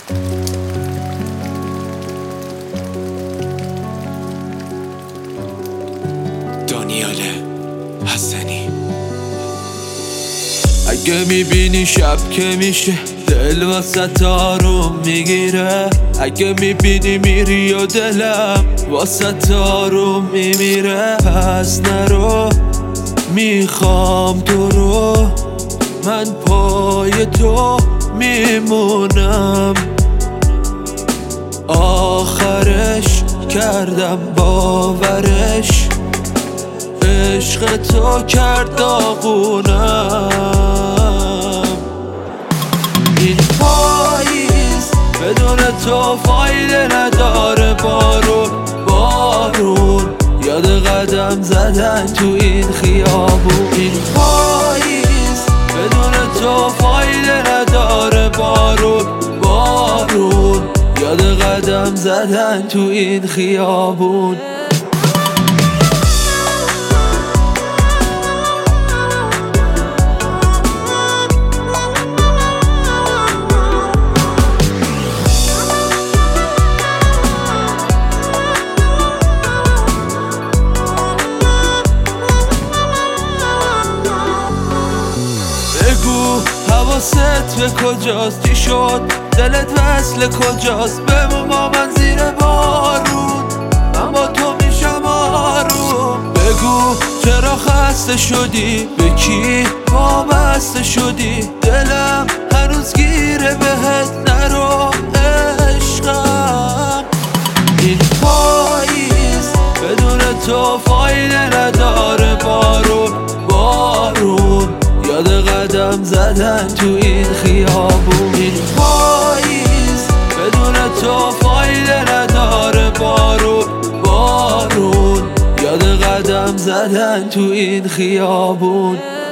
دانیال حسنی. اگه میبینی شب که میشه دل واسه آروم میگیره، اگه میبینی میری و دلم واسه آروم میمیره، پس نرو میخوام تو رو، من پای تو میمونم. آخرش کردم باورش، عشق تو کرد داغونم. این پاییز بدون تو فایده نداره، بارون یاد قدم زدن تو این خیابون. این پاییز بدون تو فایده نداره، بارون یاد قدم زدن تو این خیابون. بگو حواست به کجاست، چی شد دلت وصل کجاست؟ بمون با من زیر بارون، من با تو میشم آروم. بگو چرا خسته شدی، به کی وابسته شدی؟ دلم هنوز گیره بهت، نرو عشقم. این پاییز بدون تو فایده نداره، بارون یاد قدم زدن تو این خیابون. این پاییز بدون تو فایده نداره، بارون یاد قدم زدن تو این خیابون.